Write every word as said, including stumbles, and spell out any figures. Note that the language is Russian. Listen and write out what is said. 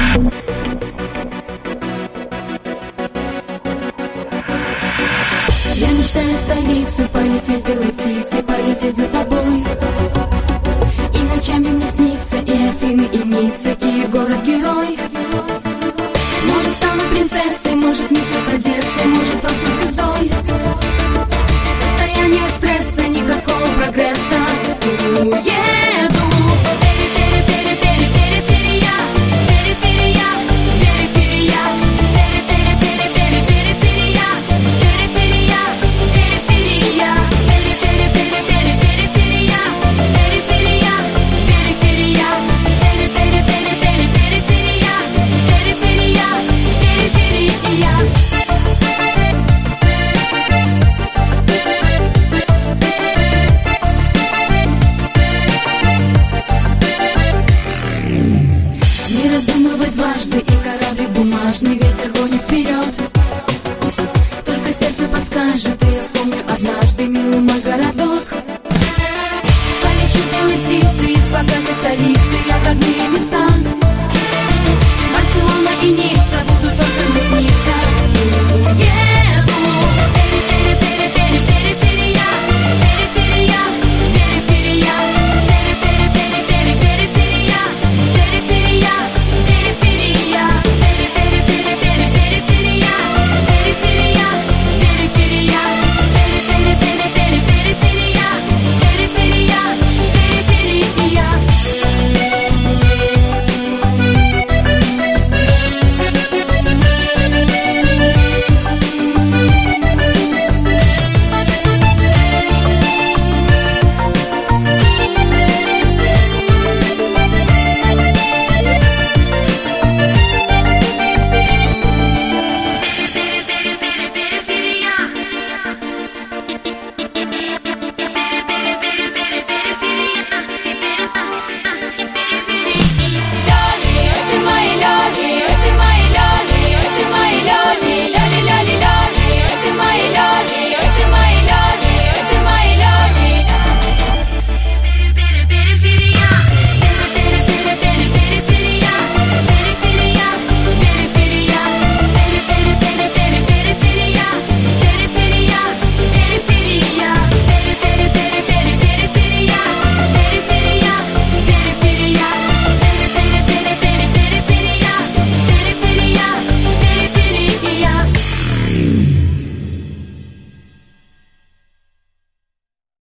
Я мечтаю в столицу полететь белой птицей, полететь за тобой. И ночами мне снится и Афины, и Ницца, Киев, город-герой. Может, стану принцессой, может, миссис Одессы, может, просто звездой. Состояние стресса, никакого прогресса. Уеду. Периферия, периферия, периферия, периферия, периферия, периферия, периферия, периферия, периферия, периферия, периферия, периферия, периферия. Не раздумывай дважды, и кораблик бумажный ветер гонит вперед. Только сердце подскажет, и я вспомню однажды милый мой городок. Полечу белой птицей из богатой столицы.